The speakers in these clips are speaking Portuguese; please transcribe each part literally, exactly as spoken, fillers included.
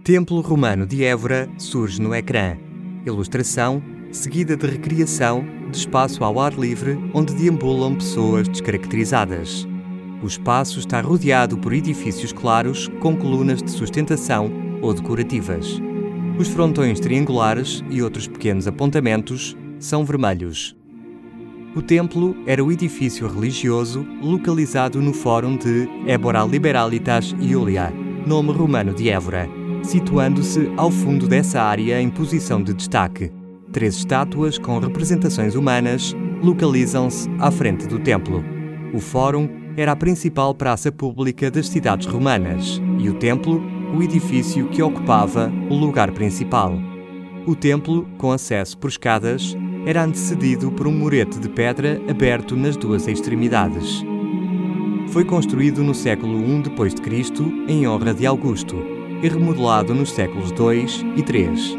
Templo Romano de Évora surge no ecrã. Ilustração, seguida de recriação de espaço ao ar livre onde deambulam pessoas descaracterizadas. O espaço está rodeado por edifícios claros com colunas de sustentação ou decorativas. Os frontões triangulares e outros pequenos apontamentos são vermelhos. O templo era o edifício religioso localizado no Fórum de Ébora Liberalitas Iulia, nome romano de Évora, situando-se ao fundo dessa área em posição de destaque. Três estátuas com representações humanas localizam-se à frente do templo. O Fórum era a principal praça pública das cidades romanas e o templo, o edifício que ocupava o lugar principal. O templo, com acesso por escadas, era antecedido por um murete de pedra aberto nas duas extremidades. Foi construído no século I depois de Cristo em honra de Augusto e remodelado nos séculos dois e três.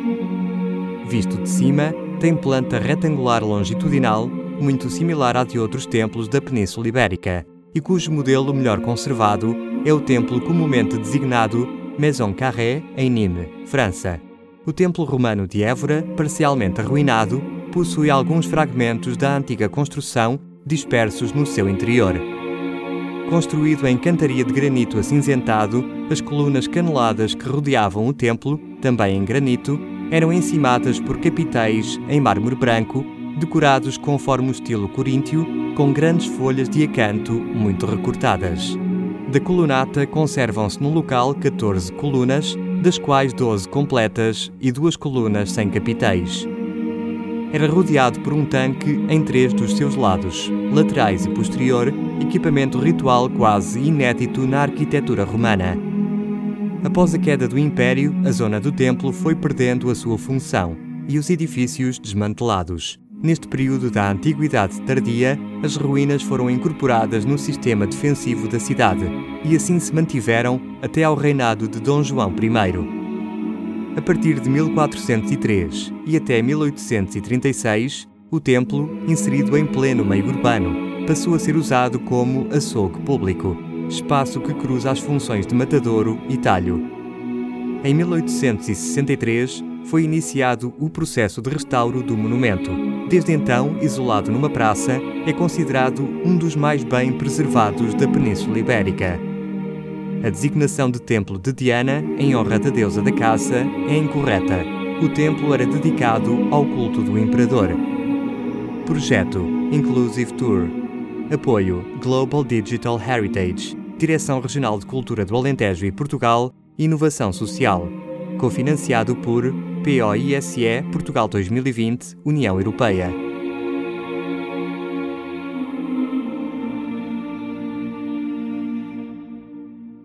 Visto de cima, tem planta retangular longitudinal, muito similar à de outros templos da Península Ibérica, e cujo modelo melhor conservado é o templo comumente designado Maison Carrée, em Nîmes, França. O templo romano de Évora, parcialmente arruinado, possui alguns fragmentos da antiga construção dispersos no seu interior. Construído em cantaria de granito acinzentado, as colunas caneladas que rodeavam o templo, também em granito, eram encimadas por capitéis em mármore branco, decorados conforme o estilo coríntio, com grandes folhas de acanto muito recortadas. Da colunata conservam-se no local catorze colunas, das quais doze completas e duas colunas sem capitéis. Era rodeado por um tanque em três dos seus lados, laterais e posterior, equipamento ritual quase inédito na arquitetura romana. Após a queda do Império, a zona do templo foi perdendo a sua função e os edifícios desmantelados. Neste período da Antiguidade Tardia, as ruínas foram incorporadas no sistema defensivo da cidade e assim se mantiveram até ao reinado de Dom João I. A partir de mil quatrocentos e três e até mil oitocentos e trinta e seis, o templo, inserido em pleno meio urbano, passou a ser usado como açougue público, espaço que cruza as funções de matadouro e talho. Em mil oitocentos e sessenta e três, foi iniciado o processo de restauro do monumento. Desde então, isolado numa praça, é considerado um dos mais bem preservados da Península Ibérica. A designação de Templo de Diana, em honra da deusa da caça, é incorreta. O templo era dedicado ao culto do imperador. Projeto Inclusive Tour. Apoio Global Digital Heritage, Direção Regional de Cultura do Alentejo e Portugal, Inovação Social. Cofinanciado por P O I S E Portugal dois mil e vinte, União Europeia.